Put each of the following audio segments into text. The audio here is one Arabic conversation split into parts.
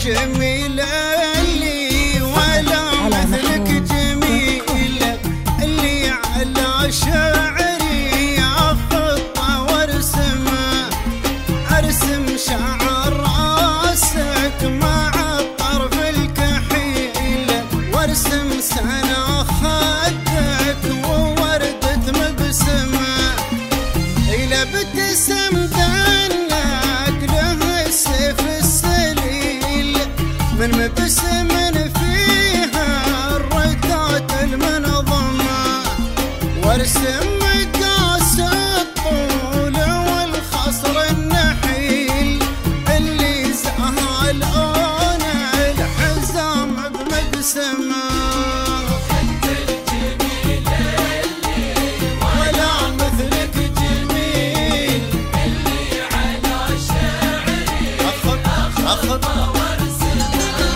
الجميلة اللي ولا مثلك جميلة، اللي على شعري أخطه وارسمه، أرسم شعر راسك مع الطرف الكحيلة، وارسم سنة خدك ووردة مبسمة، إلى بتسم دنك له السيف السليل، من مبسم فيها الردات المنظمة، وارسم مقاس الطول والخصر النحيل، اللي زهالون الحزام بمبسمة. انت الجميل اللي ولا مثلك جميل، اللي على شعري أخطه وارسمه.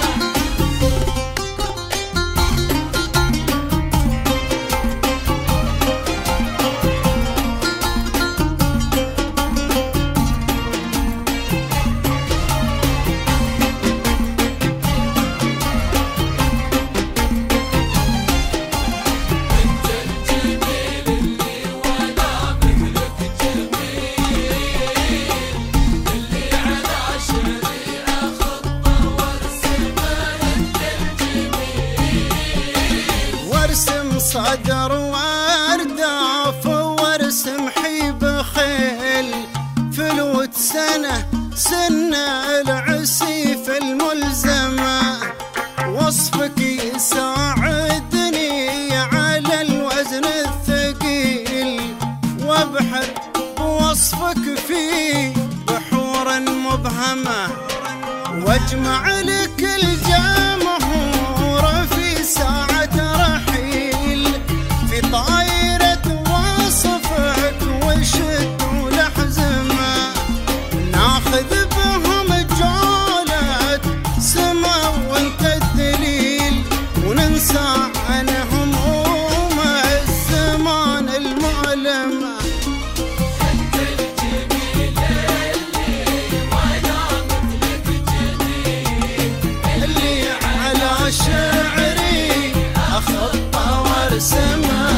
صدر وارداف وارسم حيب خيل، فلوت سنة العسيف الملزمة، وصفك يساعدني على الوزن الثقيل، وابحر بوصفك في بحور مبهمة، واجمع لك الجمهور في ساعة رحيل، في طايرة وصفك وشد ولحزمة، ناخذ بهم جولة سما وانت الدليل، وننسى عن هموم الزمان المؤلمة. انت الجميل اللي ولا مثلك جميل، اللي على شعري أخطه وارسمه.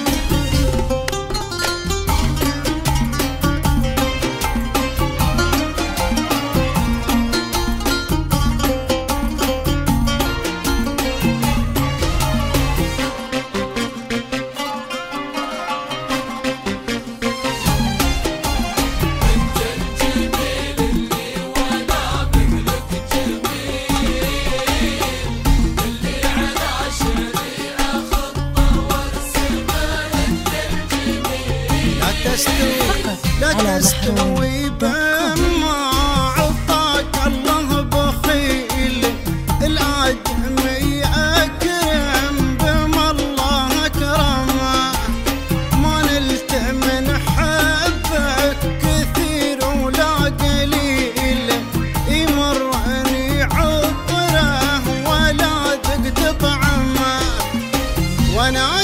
لا تستوي بما عطاك الله بخيل، الآدمي أكرم بما الله أكرمه، ما نلت من حبك كثير ولا قليل، يمرني عطره ولا ذقت طعمه، وانا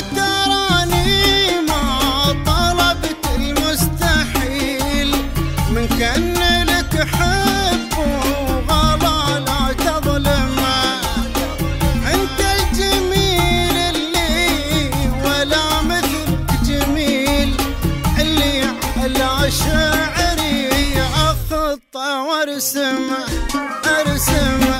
كان لك حب وغلا لا تظلمه. انت الجميل اللي ولا مثلك جميل، اللي على شعري اخطه وارسمه.